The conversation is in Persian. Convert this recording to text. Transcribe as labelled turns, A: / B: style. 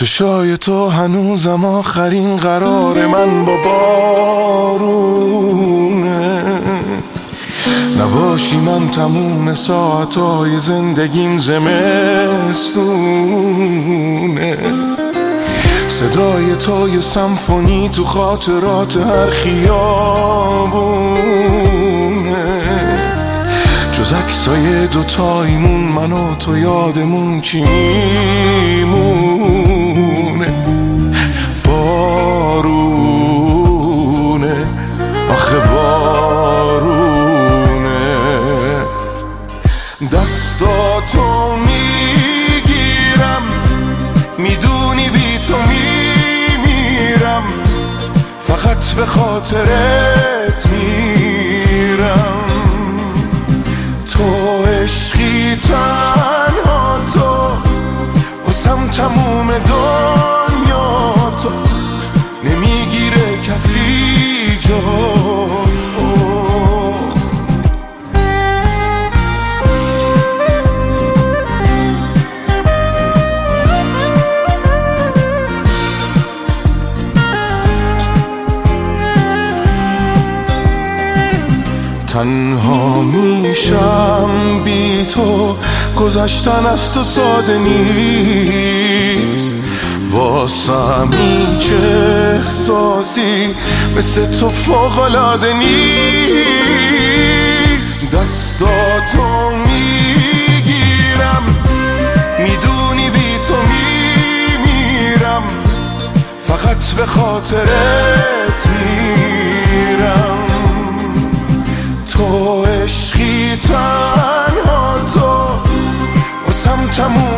A: چشای تو هنوزم آخرین قرار من با بارونه. نباشی من تموم ساعتهای زندگیم زمستونه. صدای تو یه سمفونی تو خاطرات هر خیابونه. جز عکسای دوتاییمون من و تو یادمون چی میمونه؟ بارونه، آخه بارونه. دستاتو میگیرم، میدونی بی تو میمیرم، فقط به خاطرت میرم. تو عشقی تنها تو، واسم تموم دنیا تو، نمیگیره کسی جات تو. تنها میشم بی تو، گذشتن از تو ساده نیست. واسم هیچ احساسی مثل تو فوق‌العاده نیست. دستاتو میگیرم، میدونی بی تو میمیرم، فقط به خاطرت میرم. تو عشقی تنها تو، واسم تموم